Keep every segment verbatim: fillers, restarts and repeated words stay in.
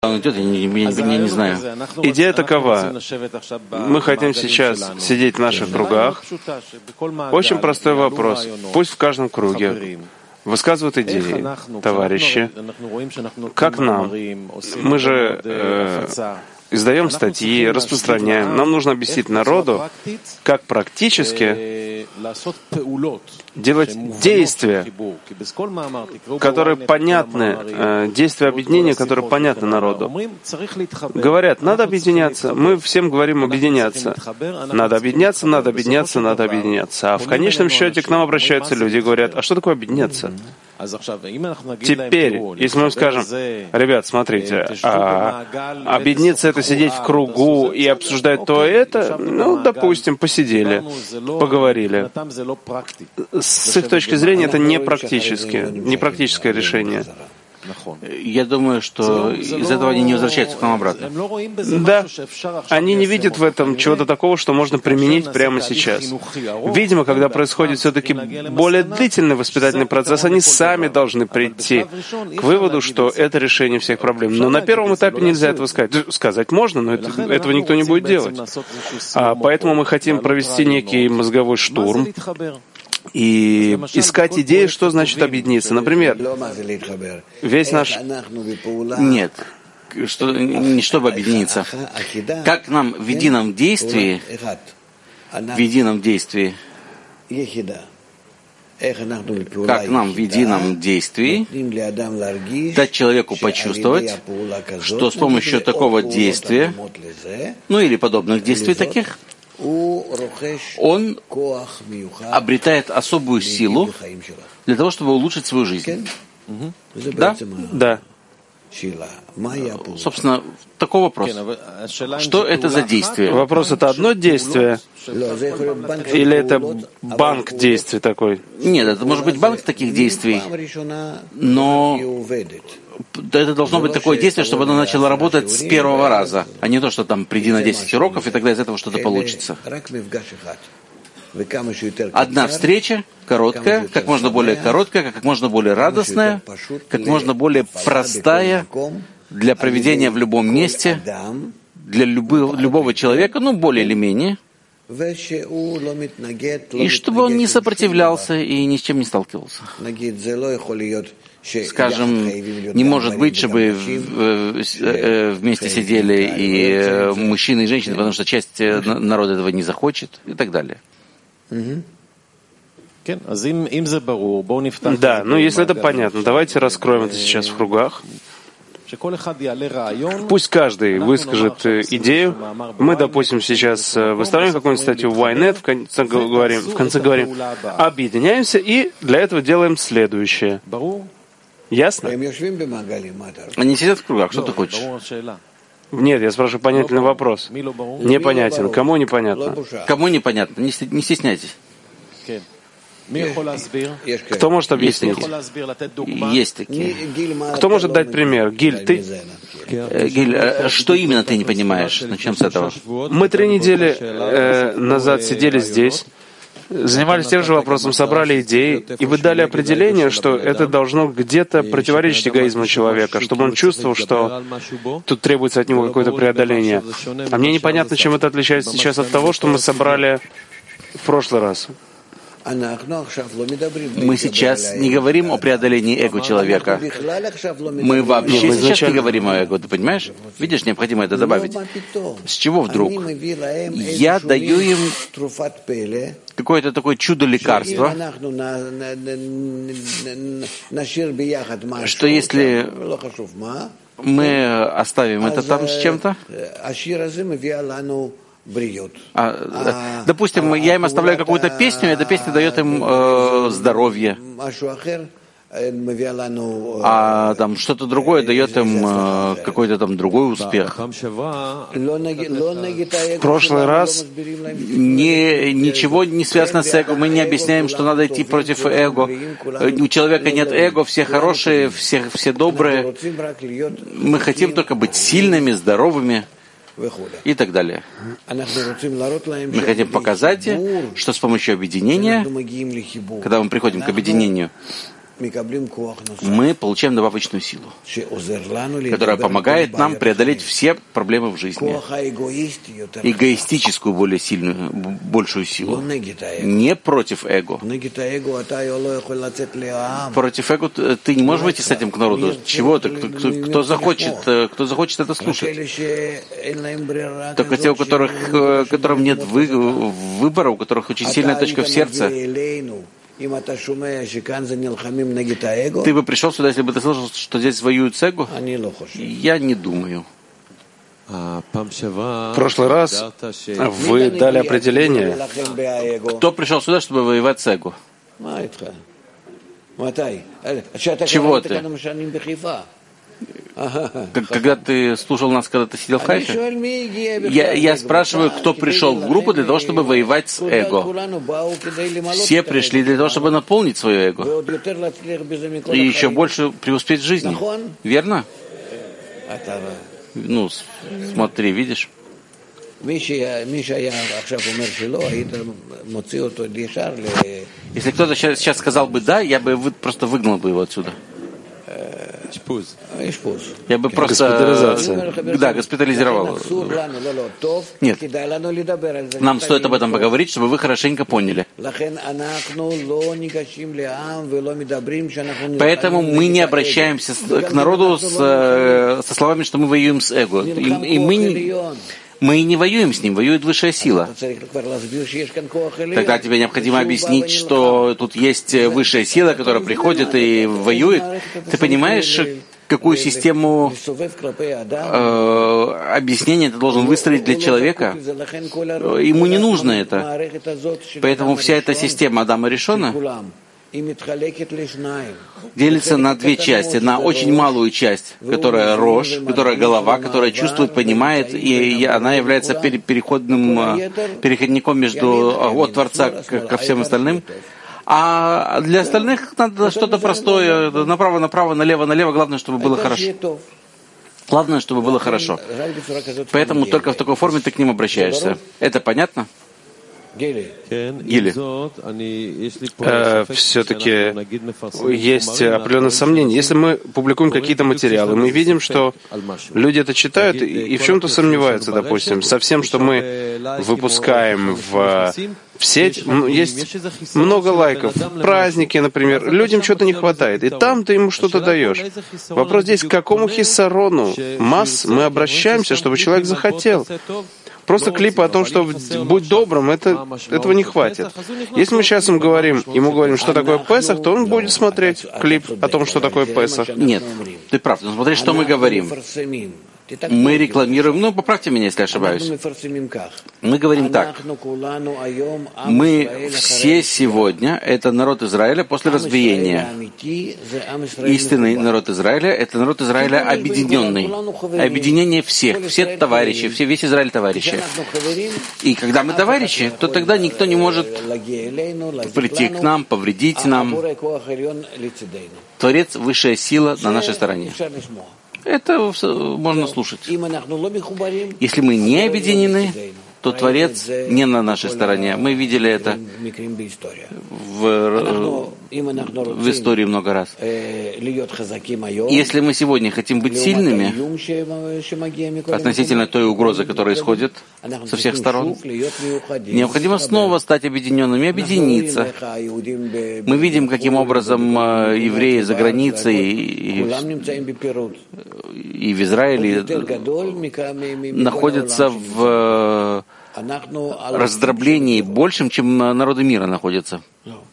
Он идет, я не, я, я не знаю. Идея такова. Мы хотим сейчас сидеть в наших кругах. Очень простой вопрос. Пусть в каждом круге высказывают идеи, товарищи. Как нам? Мы же э, издаем статьи, распространяем. Нам нужно объяснить народу, как практически делать действия, которые понятны, э, действия объединения, которые понятны народу. Говорят, надо объединяться. Мы всем говорим объединяться. Надо объединяться, надо объединяться, надо объединяться. А в конечном счете к нам обращаются люди и говорят, а что такое объединяться? Теперь, если мы скажем, ребят, смотрите, а, объединиться — это сидеть в кругу и обсуждать то и это, ну, допустим, посидели, поговорили. С их точки зрения это не практически, не практическое решение. Я думаю, что из этого они не возвращаются к нам обратно. Да, они не видят в этом чего-то такого, что можно применить прямо сейчас. Видимо, когда происходит все-таки более длительный воспитательный процесс, они сами должны прийти к выводу, что это решение всех проблем. Но на первом этапе нельзя этого сказать. Сказать можно, но это, этого никто не будет делать. А поэтому мы хотим провести некий мозговой штурм и искать идеи, что значит объединиться. Например, весь наш... Нет, что, не чтобы объединиться. Как нам в едином действии, в едином действии, как нам в едином действии дать человеку почувствовать, что с помощью такого действия, ну или подобных действий таких, он обретает особую силу для того, чтобы улучшить свою жизнь. Да? Да. Собственно, такой вопрос. Что это за действие? Вопрос — это одно действие? Или это банк действий такой? Нет, это может быть банк таких действий, но это должно быть такое действие, чтобы оно начало работать с первого раза, а не то, что там приди на десять уроков, и тогда из этого что-то получится. Одна встреча, короткая, как можно более короткая, как можно более радостная, как можно более простая для проведения в любом месте, для любого, любого человека, ну, более или менее, и чтобы он не сопротивлялся и ни с чем не сталкивался. Скажем, не может быть, чтобы вместе сидели и мужчины, и женщины, потому что часть народа этого не захочет, и так далее. Да, ну если это понятно, давайте раскроем это сейчас в кругах. Пусть каждый выскажет идею. Мы, допустим, сейчас выставляем какую-нибудь статью в Ynet, в конце говорим, в конце говорим, объединяемся и для этого делаем следующее. Ясно? Они сидят в кругах, что ты хочешь? Нет, я спрашиваю понятный вопрос. Непонятен. Кому непонятно? Кому непонятно? Не стесняйтесь. Кто может объяснить? Есть такие. Кто может дать пример? Гиль, ты? Гиль, что именно ты не понимаешь? Начнем с этого. Мы три недели э, назад сидели здесь, занимались тем же вопросом, собрали идеи, и вы дали определение, что это должно где-то противоречить эгоизму человека, чтобы он чувствовал, что тут требуется от него какое-то преодоление. А мне непонятно, чем это отличается сейчас от того, что мы собрали в прошлый раз. Мы сейчас не говорим о преодолении эго человека. Мы вообще Нет, сейчас не говорим о эго, ты понимаешь? Видишь, необходимо это добавить. С чего вдруг? Я даю им какое-то такое чудо-лекарство, что если мы оставим это там с чем-то, А, допустим, я им оставляю какую-то песню, и эта песня дает им э, здоровье, а там что-то другое дает им э, какой-то там другой успех. В прошлый раз не, ничего не связано с эго. Мы не объясняем, что надо идти против эго. У человека нет эго, все хорошие, все, все добрые. Мы хотим только быть сильными, здоровыми и так далее. Мы хотим показать, что с помощью объединения, когда мы приходим к объединению, мы получаем добавочную силу, которая помогает нам преодолеть все проблемы в жизни. Эгоистическую, более сильную, большую силу. Не против эго. Против эго ты не можешь выйти с этим к народу. Чего ты? Кто, кто, кто захочет, кто захочет это слушать? Только те, у которых, которым нет вы, выбора, у которых очень сильная точка в сердце. Ты бы пришел сюда, если бы ты слышал, что здесь воюют с эго? Я не думаю. В прошлый раз вы дали определение. Кто пришел сюда, чтобы воевать с эго? Чего ты? Когда ты слушал нас, когда ты сидел в Хайфе, я, я спрашиваю, кто пришел в группу для того, чтобы воевать с эго. Все пришли для того, чтобы наполнить свое эго. И еще больше преуспеть в жизни. Верно? Ну, смотри, видишь? Если кто-то сейчас, сейчас сказал бы «да», я бы вы, просто выгнал бы его отсюда. Я бы просто... Да, госпитализировал. Нет. Нам стоит об этом поговорить, чтобы вы хорошенько поняли. Поэтому мы не обращаемся к народу с, со словами, что мы воюем с эго. И, и мы... Мы не воюем с ним, воюет высшая сила. Тогда тебе необходимо объяснить, что тут есть высшая сила, которая приходит и воюет. Ты понимаешь, какую систему э, объяснения ты должен выстроить для человека? Ему не нужно это. Поэтому вся эта система Адама Ришона делится на две части. На очень малую часть, которая рожь, которая голова, которая чувствует, понимает, и она является переходным, переходником между от Творца ко всем остальным. А для остальных надо что-то простое, направо-направо, налево-налево, главное, чтобы было хорошо. Главное, чтобы было хорошо. Поэтому только в такой форме ты к ним обращаешься. Это понятно? Или э, все-таки есть определенное сомнение. Если мы публикуем какие-то материалы, мы видим, что люди это читают и, и в чем-то сомневаются, допустим, со всем, что мы выпускаем в, в сеть, есть много лайков. Праздники, например, людям что-то не хватает, и там ты ему что-то даешь. Вопрос здесь, к какому хиссарону масс мы обращаемся, чтобы человек захотел? Просто клипы о том, что будь добрым, это, этого не хватит. Если мы сейчас ему говорим, ему говорим, что такое Песах, то он будет смотреть клип о том, что такое Песах. Нет, ты прав. Но смотри, что мы говорим. Мы рекламируем, ну, поправьте меня, если ошибаюсь. Мы говорим так. Мы все сегодня, это народ Израиля после разбиения. Истинный народ Израиля, это народ Израиля объединенный. Объединение всех, все товарищи, все, весь Израиль товарищи. И когда мы товарищи, то тогда никто не может прийти к нам, повредить нам. Творец, высшая сила на нашей стороне. Это можно слушать. Если мы не объединены, то Творец не на нашей стороне. Мы видели это в, в истории много раз. Если мы сегодня хотим быть сильными относительно той угрозы, которая исходит со всех сторон, необходимо снова стать объединенными, объединиться. Мы видим, каким образом евреи за границей и, и в Израиле находятся в раздроблении большим, чем народы мира находятся.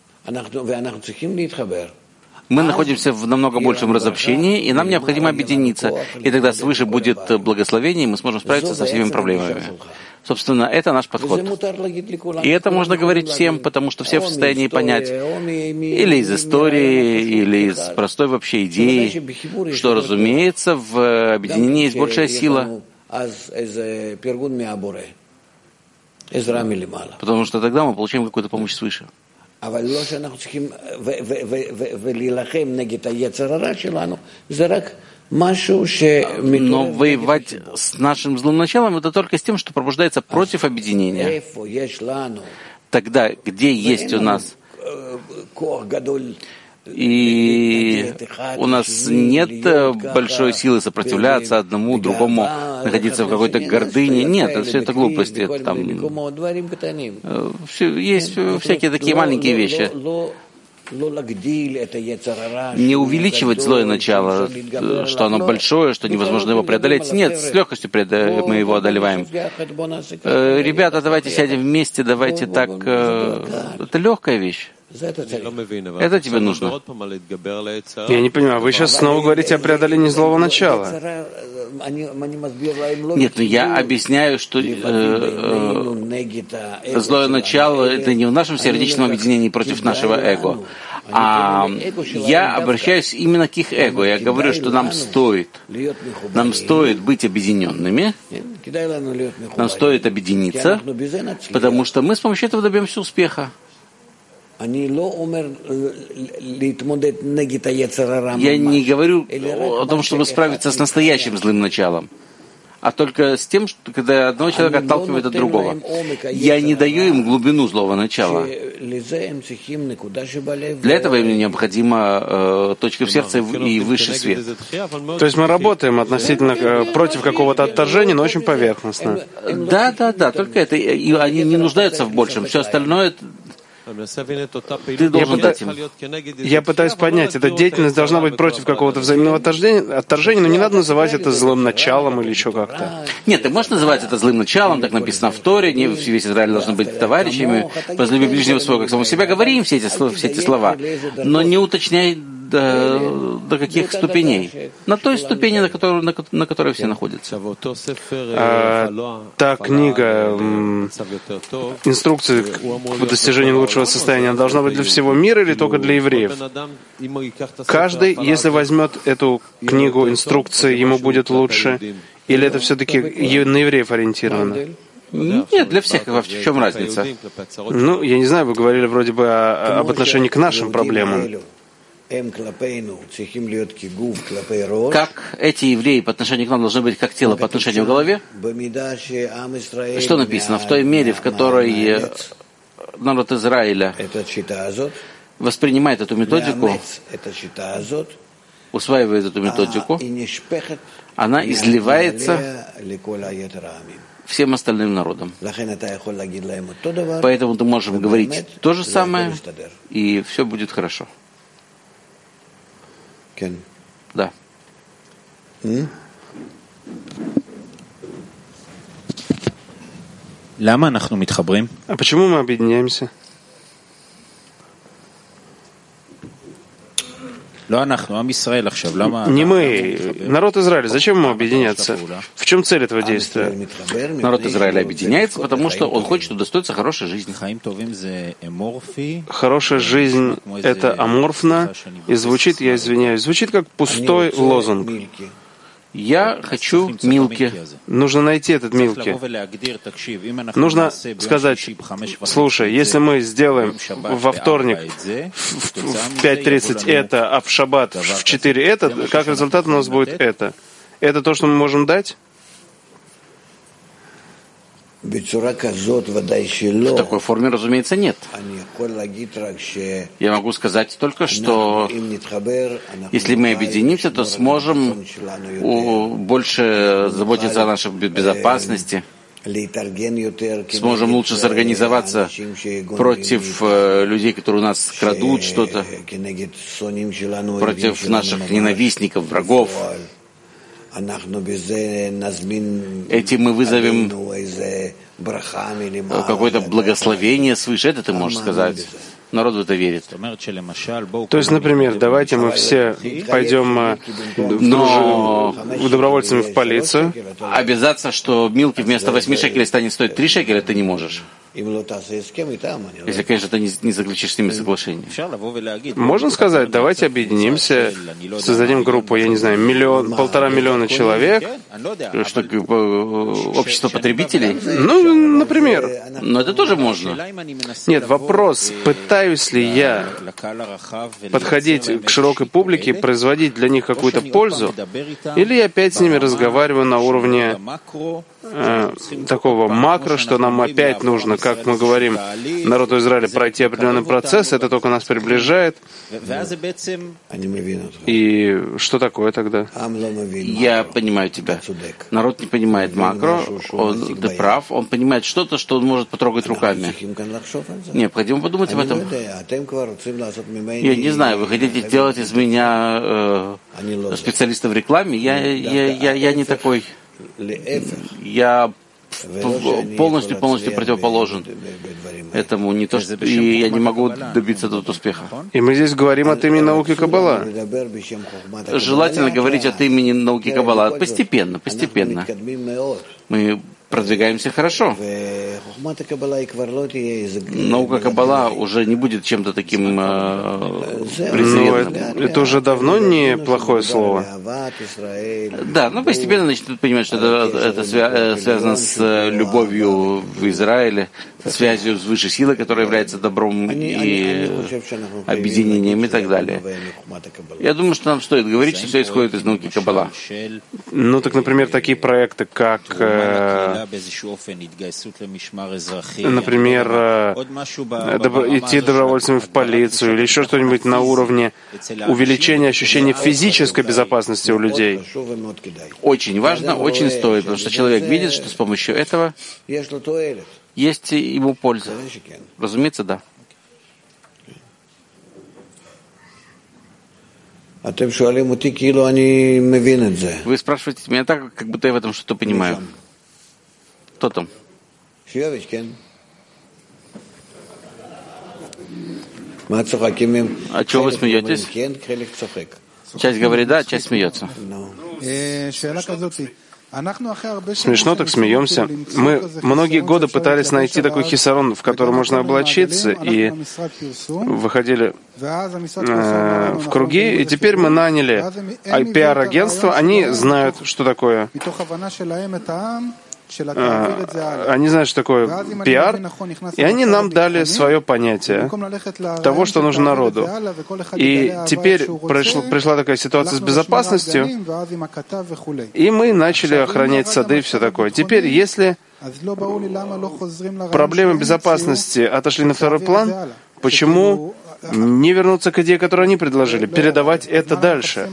Мы находимся в намного большем разобщении, и нам необходимо объединиться. И тогда свыше будет благословение, и мы сможем справиться со всеми проблемами. Собственно, это наш подход. И это можно говорить всем, потому что все в состоянии понять, или из истории, или из простой вообще идеи, что, разумеется, в объединении есть большая сила. Потому что тогда мы получаем какую-то помощь свыше. Но воевать с нашим злым началом это только с тем, что пробуждается против объединения. Тогда, где есть у нас И у нас нет большой силы сопротивляться одному, другому, находиться в какой-то гордыне. Нет, это все это глупости. Там, есть всякие такие маленькие вещи. Не увеличивать злое начало, что оно большое, что невозможно его преодолеть. Нет, с легкостью мы его одолеваем. Ребята, давайте сядем вместе, давайте так. Это легкая вещь. Это тебе нужно. Я не понимаю, вы сейчас снова говорите о преодолении злого начала. Нет, ну я объясняю, что э, э, злое начало — это не в нашем сердечном объединении против нашего эго, а я обращаюсь именно к их эго. Я говорю, что нам стоит, нам стоит быть объединенными, нам стоит объединиться, потому что мы с помощью этого добьемся успеха. Я не говорю о том, чтобы справиться с настоящим злым началом, а только с тем, что когда одного человека отталкивает от другого. Я не даю им глубину злого начала. Для этого им необходима э, точка в сердце и высший свет. То есть мы работаем относительно э, против какого-то отторжения, но очень поверхностно. Да, да, да, только это. И они не нуждаются в большем. Все остальное — ты должен дать им. Я пытаюсь понять, эта деятельность должна быть против какого-то взаимного отторжения, отторжения, но не надо называть это злым началом или еще как-то. Нет, ты можешь называть это злым началом, так написано в Торе, не весь Израиль должен быть товарищами, возлюби ближнего своего, как самого себя. Говори им все эти, все эти слова, но не уточняй до, до каких ступеней. На той ступени, на которой, на, на которой все находятся. А, та книга инструкции к достижению лучшего состояния должна быть для всего мира или только для евреев? Каждый, если возьмет эту книгу инструкции, ему будет лучше, или это все-таки на евреев ориентировано? Нет, для всех. В чем разница? Ну, я не знаю, вы говорили вроде бы о, об отношении к нашим проблемам. Как эти евреи по отношению к нам должны быть как тело по отношению к голове? Что написано? В той мере, в которой народ Израиля воспринимает эту методику, усваивает эту методику, она изливается всем остальным народам. Поэтому ты можешь говорить то же самое, и все будет хорошо. Да. А почему мы объединяемся? Не мы, народ Израиля. Зачем ему объединяться? В чем цель этого действия? Народ Израиля объединяется, потому что он хочет удостоиться хорошей жизни. Хорошая жизнь — это аморфно, и звучит, я извиняюсь, звучит как пустой лозунг. Я хочу милки. Нужно найти этот милки. Нужно сказать, слушай, если мы сделаем во вторник в пять тридцать это, а в шаббат в четыре это, как результат у нас будет это. Это то, что мы можем дать? В такой форме, разумеется, нет. Я могу сказать только, что если мы объединимся, то сможем больше заботиться о нашей безопасности, сможем лучше сорганизоваться против людей, которые у нас крадут что-то, против наших ненавистников, врагов. Этим мы вызовем какое-то благословение свыше, это ты можешь сказать. Народ в это верит. То есть, например, давайте мы все пойдем Но... добровольцами в полицию. Обязаться, что милки вместо восьми шекелей станет стоить три шекеля, ты не можешь. Если, конечно, ты не заключишь с ними соглашение. Можно сказать, давайте объединимся, создадим группу, я не знаю, миллион, полтора миллиона человек. Что, общество потребителей? Ну, например. Но это тоже можно. Нет, вопрос, пытаюсь ли я подходить к широкой публике, производить для них какую-то пользу, или я опять с ними разговариваю на уровне э, такого макро, что нам опять нужно, как мы говорим, народу Израиля пройти определенный процесс, это только нас приближает. И что такое тогда? Я понимаю тебя. Народ не понимает макро, он, ты прав, он понимает что-то, что он может потрогать руками. Необходимо подумать об этом. Я не знаю, вы хотите делать из меня э, специалиста в рекламе? Я, я, я, я не такой. Я полностью, полностью противоположен этому. Не то, что, и я не могу добиться тут успеха. И мы здесь говорим от имени науки Каббала. Желательно говорить от имени науки Каббала. Постепенно, постепенно. Мы продвигаемся хорошо. Наука Каббала уже не будет чем-то таким э, презренным. Это, это уже давно не плохое слово. Да, но постепенно начнут понимать, что это, это свя- связано с любовью в Израиле, со связью с высшей силой, которая является добром и объединением и так далее. Я думаю, что нам стоит говорить, что все исходит из науки Каббала. Ну, так, например, такие проекты, как э, например, идти добровольцами в полицию или еще что-нибудь на уровне увеличения ощущения физической безопасности у людей. Очень важно, очень стоит, потому что человек видит, что с помощью этого есть ему польза. Разумеется, да. Вы спрашиваете меня так, как будто я в этом что-то понимаю. Кто там? А чего вы смеетесь? Часть говорит да, часть смеется. Смешно, так смеемся. Мы многие годы пытались найти такой хисарон, в который можно облачиться, и выходили э, в круги, и теперь мы наняли пи ар-агентство, они знают, что такое. Они знают, что такое пиар, и они нам дали свое понятие того, что нужно народу. И теперь пришла, пришла такая ситуация с безопасностью, и мы начали охранять сады и все такое. Теперь, если проблемы безопасности отошли на второй план, почему не вернуться к идее, которую они предложили, передавать это дальше?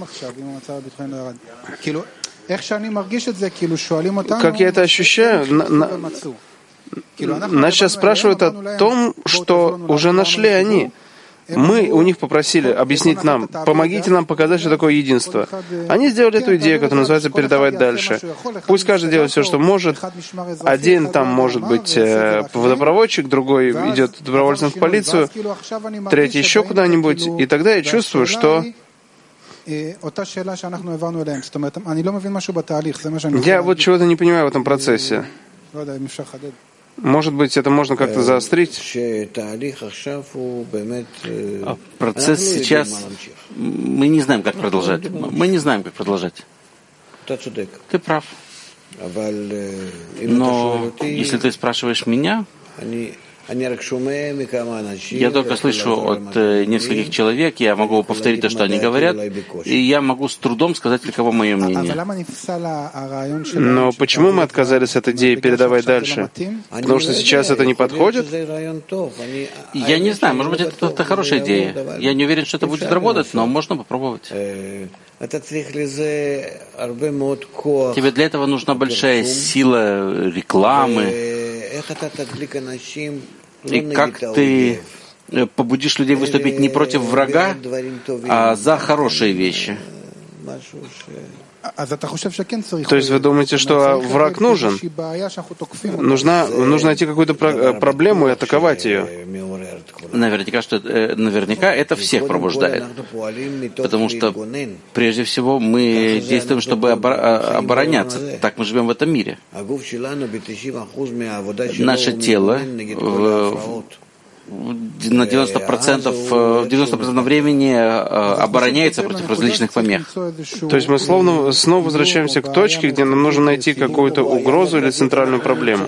Как я это ощущаю, на, на, нас сейчас спрашивают о том, что уже нашли они. Мы у них попросили объяснить нам, помогите нам показать, что такое единство. Они сделали эту идею, которая называется «передавать дальше». Пусть каждый делает все, что может. Один там может быть водопроводчик, другой идет добровольцем в полицию, третий еще куда-нибудь. И тогда я чувствую, что я вот чего-то не понимаю в этом процессе. Может быть, это можно как-то заострить? Процесс сейчас... Мы не знаем, как продолжать. Мы не знаем, как продолжать. Ты прав. Но если ты спрашиваешь меня... Я только слышу от э, нескольких человек, я могу повторить то, что они говорят, и я могу с трудом сказать, каково мое мнение. Но почему мы отказались от идеи передавать дальше? Потому что сейчас это не подходит? Я не знаю, может быть, это, это хорошая идея. Я не уверен, что это будет работать, но можно попробовать. Тебе для этого нужна большая сила рекламы. И как ты побудишь людей выступить не против врага, а за хорошие вещи? То есть вы думаете, что враг нужен? Нужна, нужно найти какую-то про- проблему и атаковать ее. Наверняка, что, наверняка это всех пробуждает. Потому что, прежде всего, мы действуем, чтобы обороняться. Так мы живем в этом мире. Наше тело в, на девяносто процентов, девяносто процентов времени обороняется против различных помех. То есть мы словно снова возвращаемся к точке, где нам нужно найти какую-то угрозу или центральную проблему.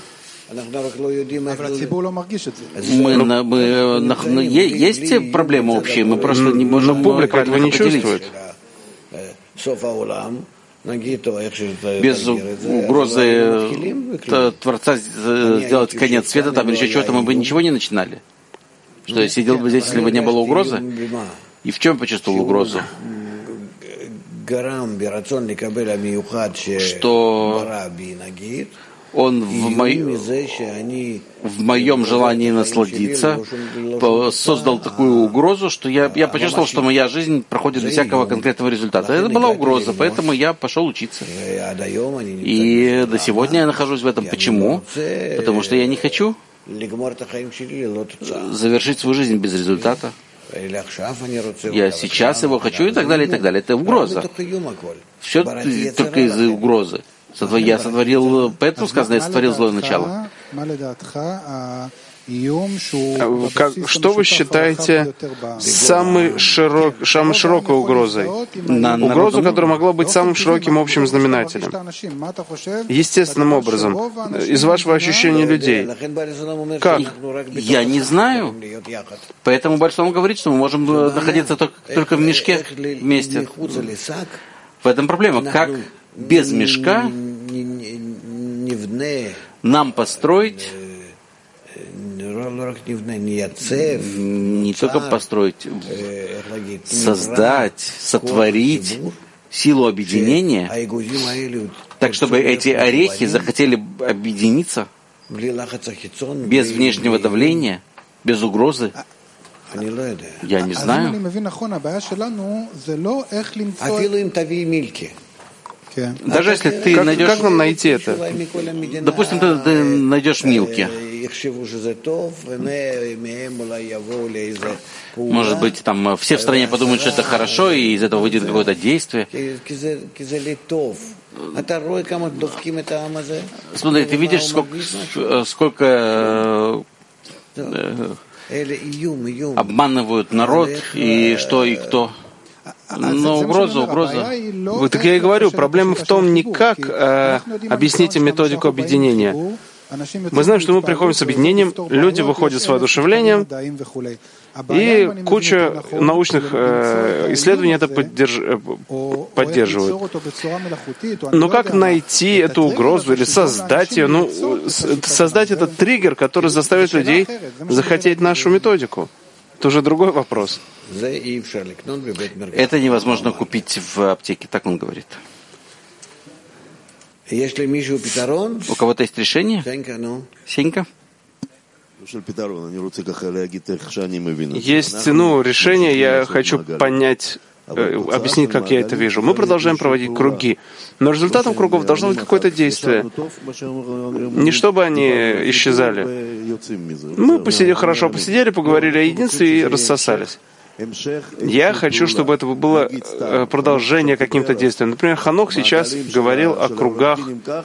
Мы, мы, мы, есть проблемы общие, мы просто не можем... Но публика этого не чувствует. без угрозы Творца сделать конец света там или еще чего-то, мы бы ничего не начинали. Что я сидел бы здесь, если бы не было угрозы? И в чем почувствовал угрозу? Что он в, мо... в моем желании насладиться создал такую угрозу, что я, я почувствовал, что моя жизнь проходит без всякого конкретного результата. Это была угроза, поэтому я пошел учиться. И до сегодня я нахожусь в этом. Почему? Потому что я не хочу завершить свою жизнь без результата. Я сейчас его хочу и так далее, и так далее. Это угроза. Все только из-за угрозы. Я сотворил, поэтому сказано, я сотворил злое начало. Как, что вы считаете самой, широк, самой широкой угрозой? На, Угрозу, которая могла быть самым широким общим знаменателем. Естественным образом, из вашего ощущения людей. Как? Я не знаю. Поэтому Бальшом говорит, что мы можем находиться только, только в мешке вместе. В этом проблема. Как без мешка нам построить, не только построить, создать, сотворить силу объединения, так чтобы эти орехи захотели объединиться без внешнего давления, без угрозы? Я не знаю. Даже если ты как, найдешь... Как нам найти это? Допустим, ты, ты найдешь Милки. Может быть, там все в стране подумают, что это хорошо, и из этого выйдет какое-то действие. Смотри, ты видишь, сколько, сколько обманывают народ, и что, и кто. Но угроза, угроза. Вот так я и говорю, проблема в том не как э, объяснить им методику объединения. Мы знаем, что мы приходим с объединением, люди выходят с воодушевлением, и куча научных э, исследований это поддерж... поддерживают. Но как найти эту угрозу или создать ее? Ну, создать этот триггер, который заставит людей захотеть нашу методику. Это уже другой вопрос. Это невозможно купить в аптеке, так он говорит. У кого-то есть решение? Сенька? Есть, ну, решение, я хочу понять, э, объяснить, как я это вижу. Мы продолжаем проводить круги, но результатом кругов должно быть какое-то действие. Не чтобы они исчезали. Мы посидели, хорошо посидели, поговорили о единстве и рассосались. Я хочу, чтобы это было продолжение каким-то действием. Например, Ханох сейчас говорил о кругах.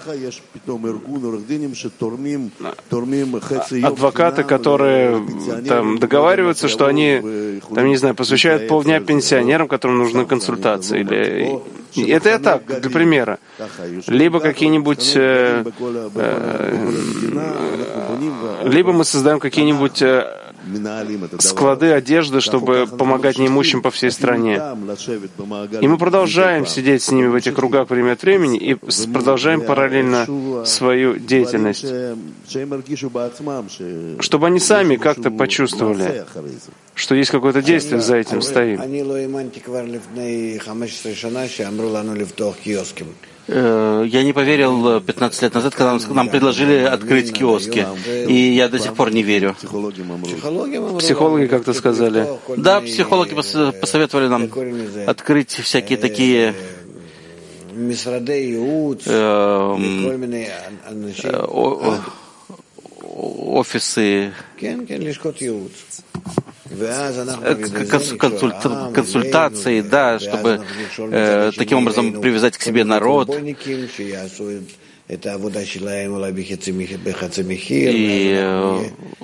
Адвокаты, которые там договариваются, что они, там, не знаю, посвящают полдня пенсионерам, которым нужны консультации. Или... Это я так, для примера. Либо какие-нибудь... Э, э, либо мы создаем какие-нибудь... Э, склады одежды, чтобы помогать неимущим по всей стране. И мы продолжаем сидеть с ними в этих кругах время от времени и продолжаем параллельно свою деятельность, чтобы они сами как-то почувствовали, что есть какое-то действие за этим стоит. Я не поверил пятнадцать лет назад, когда нам предложили открыть киоски. И я до сих пор не верю. Психологи как-то сказали. Да, психологи посоветовали нам открыть всякие такие офисы, консульта, консультации, да, чтобы э, таким образом привязать к себе народ. И э,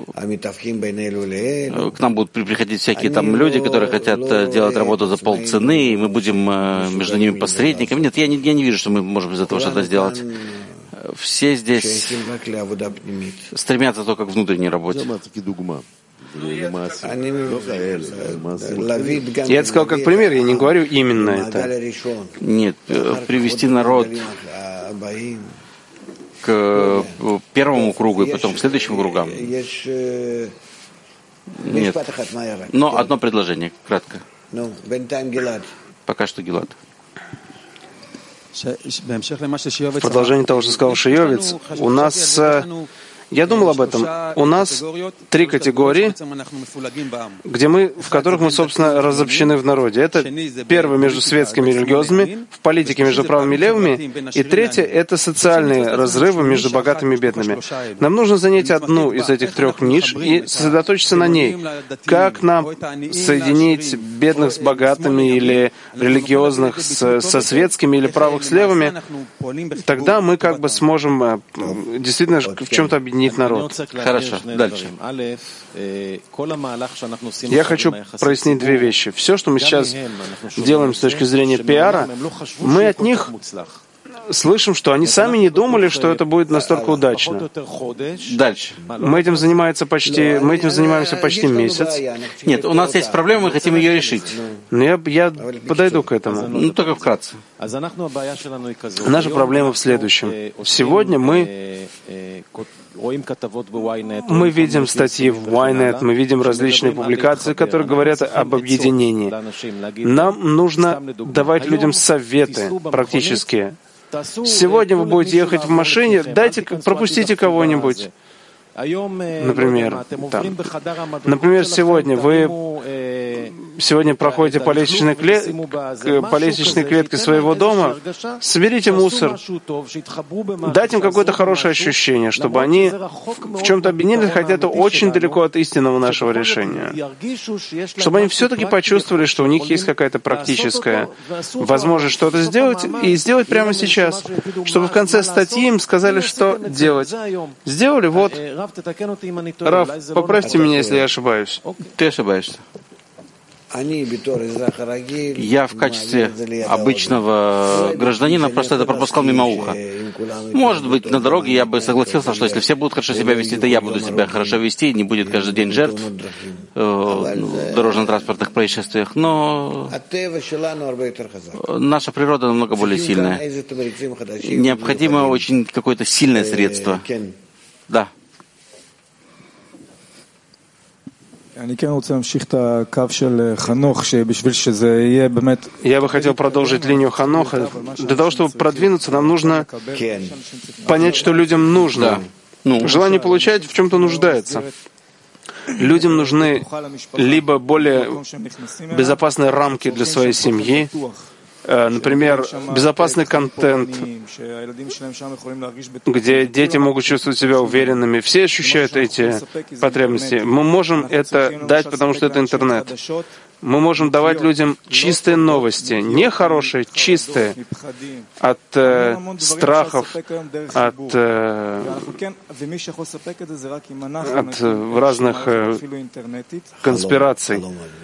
к нам будут приходить всякие там люди, которые хотят делать работу за полцены, и мы будем э, между ними посредниками. Нет, я не, я не вижу, что мы можем из этого что-то сделать. Все здесь стремятся только к внутренней работе. Я это сказал как пример, я не говорю именно это. Нет, привести народ к первому кругу и потом к следующим кругам. Нет. Но одно предложение, кратко. Пока что Гилад. В продолжение того, что сказал Шиовец, у нас, я думал об этом, у нас три категории, где мы, в которых мы, собственно, разобщены в народе. Это первое между светскими и религиозными, в политике между правыми и левыми, и третье — это социальные разрывы между богатыми и бедными. Нам нужно занять одну из этих трех ниш и сосредоточиться на ней. Как нам соединить бедных с богатыми или религиозных с, со светскими или правых с левыми, тогда мы как бы сможем действительно в чем-то объединить народ. Хорошо, дальше. Я хочу прояснить две вещи. Все, что мы сейчас делаем с точки зрения пиара, мы от них слышим, что они сами не думали, что это будет настолько удачно. Дальше. Мы этим занимаемся почти, мы этим занимаемся почти месяц. Нет, у нас есть проблема, мы хотим ее решить. Но я, я подойду к этому. Ну, только вкратце. Наша проблема в следующем. Сегодня мы Мы видим статьи в Ynet, мы видим различные публикации, которые говорят об объединении. Нам нужно давать людям советы практические. Сегодня вы будете ехать в машине, дайте, пропустите кого-нибудь. Например, там. Например, сегодня вы сегодня проходите по лестничной, клет... по лестничной клетке своего дома, соберите мусор, дайте им какое-то хорошее ощущение, чтобы они в чем-то объединились, хотя это очень далеко от истинного нашего решения. Чтобы они все-таки почувствовали, что у них есть какая-то практическая возможность что-то сделать, и сделать прямо сейчас. Чтобы в конце статьи им сказали, что делать. Сделали, вот. Рав, поправьте меня, если я ошибаюсь. Ты ошибаешься. Я в качестве обычного гражданина просто это пропускал мимо уха. Может быть, на дороге я бы согласился, что если все будут хорошо себя вести, то я буду себя хорошо вести, не будет каждый день жертв в дорожно-транспортных происшествиях. Но наша природа намного более сильная. Необходимо очень какое-то сильное средство. Да. Я бы хотел продолжить линию Ханоха. Для того, чтобы продвинуться, нам нужно понять, что людям нужно. Ну, желание получать в чем-то нуждается. Людям нужны либо более безопасные рамки для своей семьи, например, безопасный контент, где дети могут чувствовать себя уверенными. Все ощущают эти потребности. Мы можем это дать, потому что это интернет. Мы можем давать людям чистые новости, не хорошие, чистые, от э, страхов, от, э, от разных э, конспираций.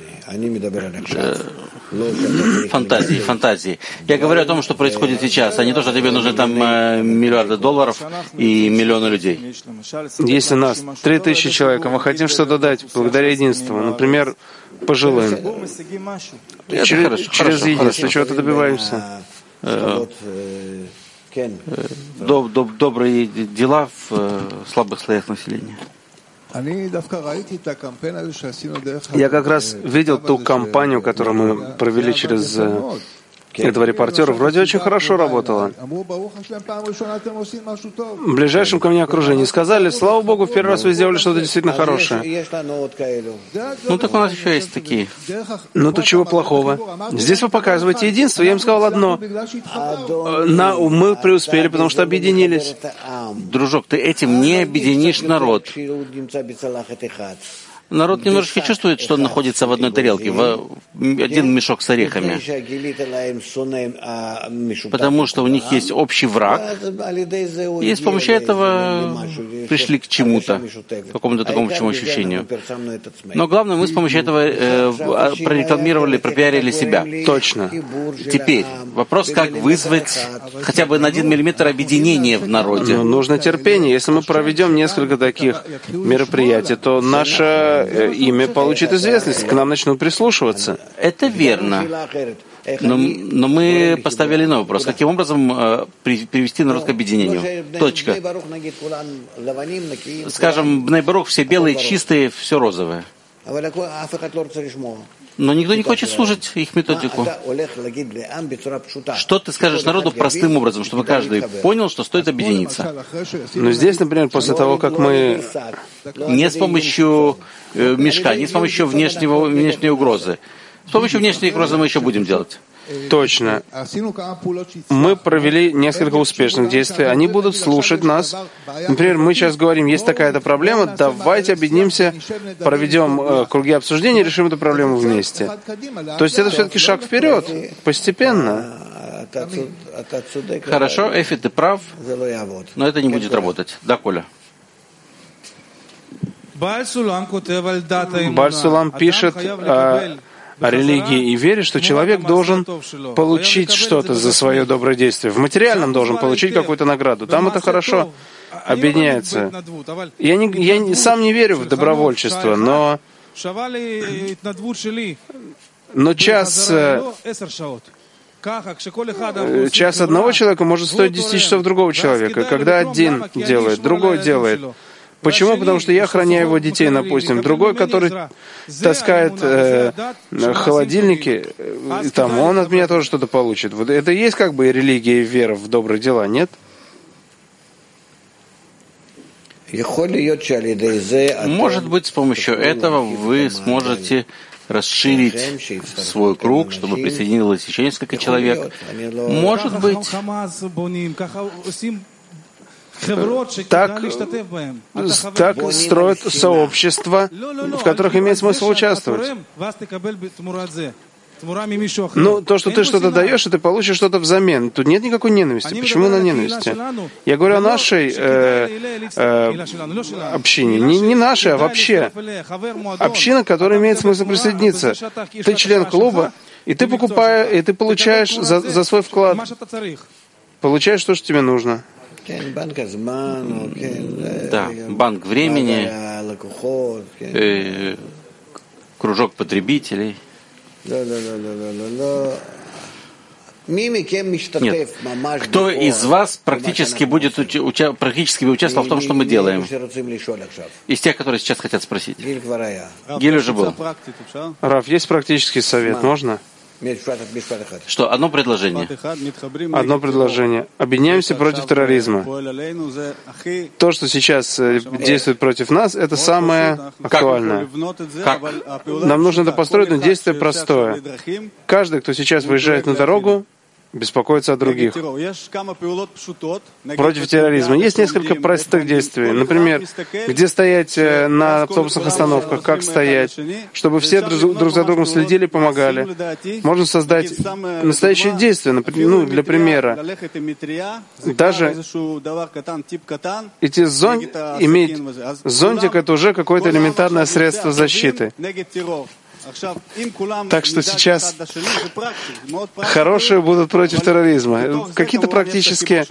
Фантазии, фантазии. Я говорю о том, что происходит сейчас, а не то, что тебе нужны там э, миллиарды долларов и миллионы людей. Если нас три тысячи человек, а мы хотим что-то дать благодаря единству, например, пожилым, Это через, хорошо, через хорошо, единство хорошо. чего-то добиваемся. Э, доб- доб- добрые дела в э, слабых слоях населения. Я как раз видел ту кампанию, которую мы провели через этого репортера, вроде очень хорошо работала. В ближайшем ко мне окружении сказали: слава Богу, в первый раз вы сделали что-то действительно хорошее. Ну так у нас еще есть такие. Ну то чего плохого? Здесь вы показываете единство. Я им сказал одно. На, мы преуспели, потому что объединились. Дружок, ты этим не объединишь народ. Народ немножечко чувствует, что он находится в одной тарелке, в один мешок с орехами. Потому что у них есть общий враг. И с помощью этого пришли к чему-то, к какому-то такому ощущению. Но главное, мы с помощью этого э, прорекламировали, пропиарили себя. Точно. Теперь вопрос, как вызвать хотя бы на один миллиметр объединения в народе. Ну, нужно терпение. Если мы проведем несколько таких мероприятий, то наша наше имя получит известность, к нам начнут прислушиваться. Это верно. Но, но мы поставили новый вопрос. Каким образом э, при, привести народ к объединению? Точка. Скажем, Бней Барух все белые, чистые, все розовое. Но никто не хочет слушать их методику. Что ты скажешь народу простым образом, чтобы каждый понял, что стоит объединиться? Но здесь, например, после того, как мы... Не с помощью э, мешка, не с помощью внешнего, внешней угрозы. С помощью внешней угрозы мы еще будем делать. Точно. Мы провели несколько успешных действий. Они будут слушать нас. Например, мы сейчас говорим, есть такая-то проблема, давайте объединимся, проведем э, круги обсуждения, решим эту проблему вместе. То есть это все-таки шаг вперед, постепенно. Хорошо, Эфи, ты прав, но это не будет работать. Да, Коля? Бааль Сулам пишет о, о религии и вере, что человек должен получить что-то за свое доброе действие. В материальном должен получить какую-то награду. Там это хорошо объединяется. Я, не, я не, сам не верю в добровольчество, но, но час, час одного человека может стоить десять часов другого человека. Когда один делает, другой делает. Почему? Потому что я охраняю его детей, допустим. Другой, который таскает э, холодильники, э, там, он от меня тоже что-то получит. Вот это и есть как бы религия и вера в добрые дела, нет? Может быть, с помощью этого вы сможете расширить свой круг, чтобы присоединилось еще несколько человек. Может быть... Так, так строят сообщества, в которых имеет смысл участвовать. Ну, то, что ты что-то даешь, и ты получишь что-то взамен. Тут нет никакой ненависти. Почему на ненависти? Я говорю о нашей э, э, общине. Не, не нашей, а вообще. Община, к которой имеет смысл присоединиться. Ты член клуба, и ты покупаешь, и ты получаешь за, за свой вклад. Получаешь то, что тебе нужно. Да, банк времени, э, кружок потребителей. Нет. Кто из вас практически будет уча- практически участвовал в том, что мы делаем? Из тех, которые сейчас хотят спросить. Гиль уже был. Раф, есть практический совет, можно? Что, одно предложение? Одно предложение. Объединяемся против терроризма. То, что сейчас действует против нас, это самое актуальное. Как? Нам нужно это построить, но действие простое. Каждый, кто сейчас выезжает на дорогу, беспокоиться о других. Против терроризма. Есть несколько простых действий. Например, где стоять на автобусных остановках, как стоять, чтобы все друг за другом следили и помогали. Можно создать настоящее действие, ну, для примера. Даже идти с зонт... иметь зонтик — это уже какое-то элементарное средство защиты. Так что сейчас хорошие будут против терроризма. Какие-то практические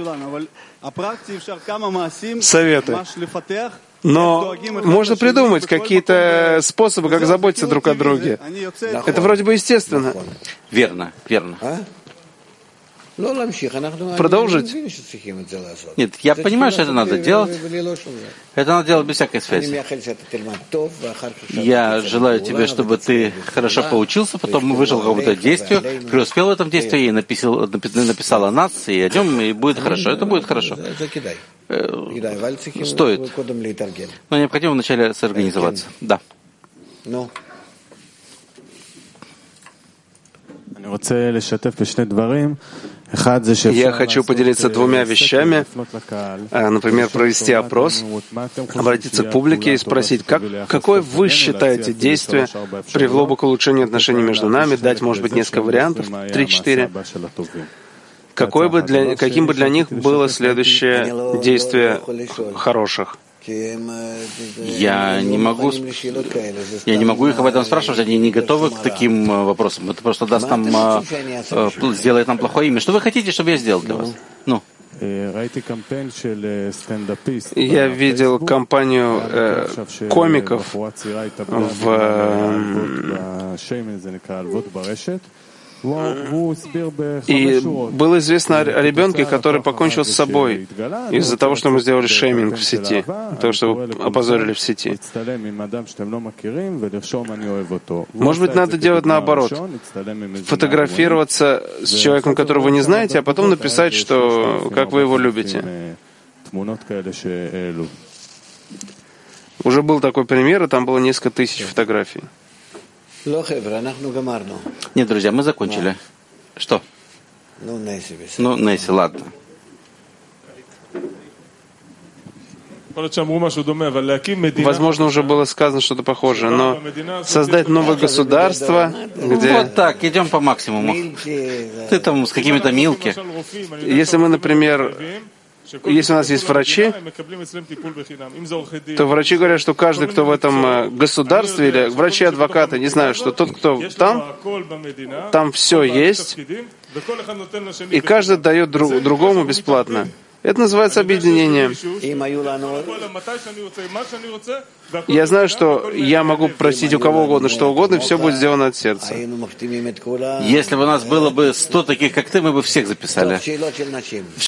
советы. Но можно придумать какие-то способы, как заботиться друг о друге. Это вроде бы естественно. Верно, верно. Продолжить? Нет, я понимаю, что это надо делать. Это надо делать без всякой связи. Я желаю тебе, чтобы ты хорошо поучился, потом вышел к какому-то действию, преуспел в этом действии и написал, написал о нас, и идем, и будет хорошо. Это будет хорошо. Стоит. Но необходимо вначале сорганизоваться. Да. Я хочу поделиться двумя вещами. Например, провести опрос, обратиться к публике и спросить, как, какое вы считаете действие привело бы к улучшению отношений между нами, дать, может быть, несколько вариантов, три-четыре. Какой бы для, каким бы для них было следующее действие хороших? Я не могу, я не могу их об этом спрашивать, они не готовы к таким вопросам. Это просто даст нам, сделает нам плохое имя. Что вы хотите, чтобы я сделал для вас? Ну. Я видел кампанию э, комиков в И было известно о ребенке, который покончил с собой из-за того, что мы сделали шейминг в сети, того, что вы опозорили в сети. Может быть, надо делать наоборот. Фотографироваться с человеком, которого вы не знаете, а потом написать, что как вы его любите. Уже был такой пример, и там было несколько тысяч фотографий. Нет, друзья, мы закончили. Что? Ну, Несси, ладно. Возможно, уже было сказано что-то похожее, но создать новое государство, где... Вот так, идем по максимуму. Ты там с какими-то милки. Если мы, например, если у нас есть врачи, то врачи говорят, что каждый, кто в этом государстве, или врачи, адвокаты, не знаю, что тот, кто там, там все есть, и каждый дает друг, другому бесплатно. Это называется объединение. Я знаю, что я могу просить у кого угодно, что угодно, и все будет сделано от сердца. Если бы у нас было бы сто таких, как ты, мы бы всех записали.